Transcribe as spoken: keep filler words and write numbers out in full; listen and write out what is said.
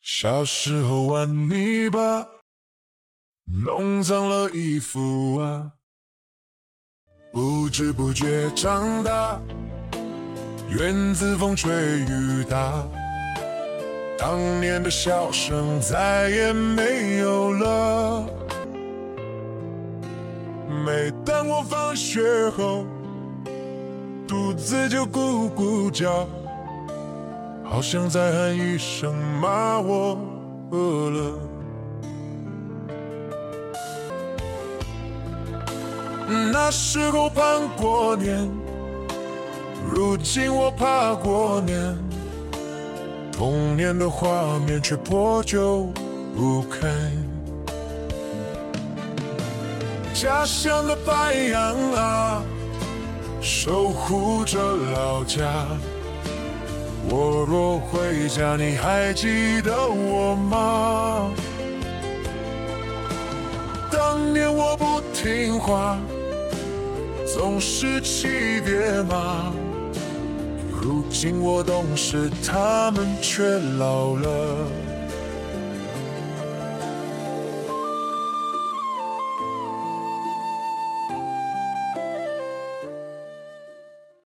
小时候玩泥巴，弄脏了衣服啊，不知不觉长大，院子风吹雨打，当年的笑声再也没有了。每当我放学后，肚子就咕咕叫，好像在喊一声妈，我饿了。那时候盼过年，如今我怕过年，童年的画面却破旧不堪。家乡的白杨啊，守护着老家。我若回家，你还记得我吗？当年我不听话，总是骑别马，如今我懂事，他们却老了。